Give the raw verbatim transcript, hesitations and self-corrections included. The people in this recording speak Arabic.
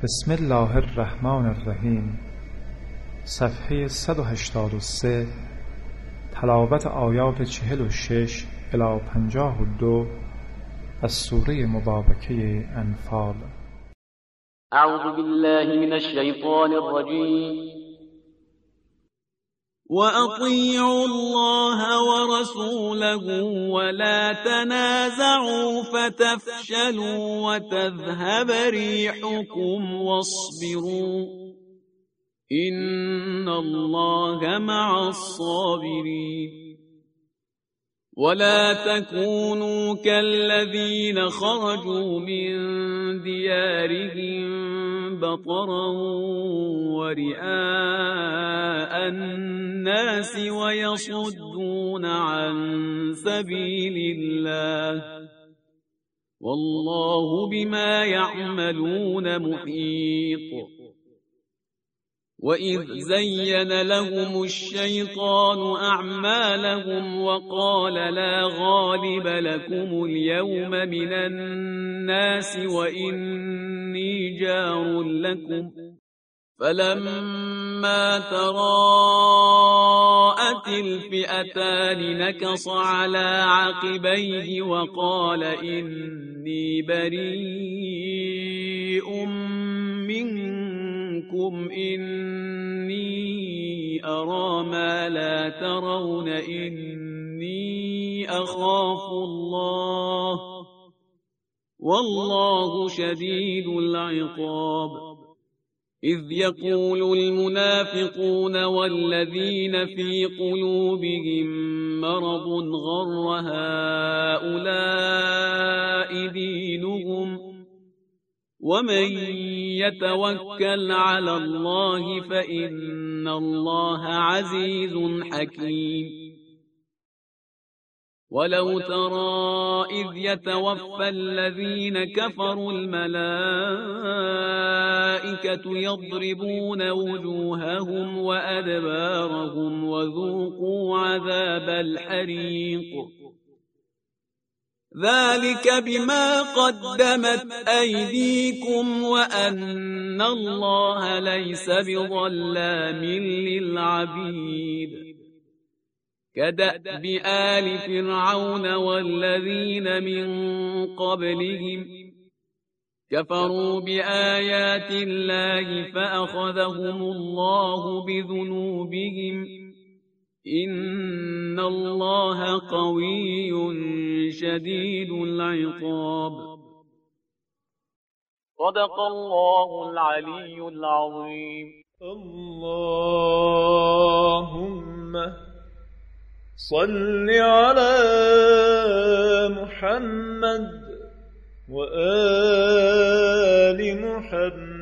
بسم الله الرحمن الرحیم. صفحه صد و هشتاد و سه. تلاوت آیات چهل و شش الی پنجاه و دو از سوره مبارکه انفال. اعوذ بالله من الشیطان الرجیم. وأطيعوا الله ورسوله ولا تنازعوا فتفشلوا وتذهب ريحكم واصبروا إن الله مع الصابرين. ولا تكونوا كالذين خرجوا من ديارهم بطرا ورئاء الناس ويصدون عن سبيل الله والله بما يعملون محيط. وإذ زين لهم الشيطان أعمالهم وقال لا غالب لكم اليوم من الناس وإني جار لكم فلما تراءت الفئتان نكص على عقبيه وقال إني بريء منكم إني أرى ما لا ترون إني أخاف الله والله شديد العقاب. إذ يقول المنافقون والذين في قلوبهم مرض غر هؤلاء دينهم ومن يتوكل على الله فإن الله عزيز حكيم. ولو ترى إذ يتوفى الذين كفروا الملائكة يضربون وجوههم وأدبارهم وذوقوا عذاب الحريق ذلك بما قدمت أيديكم وأن الله ليس بظلام للعبيد. كدأب آل فرعون والذين من قبلهم كفروا بآيات الله فأخذهم الله بذنوبهم إن الله قوي شديد العقاب. صدق الله العلي العظيم. اللهم صل على محمد وآل محمد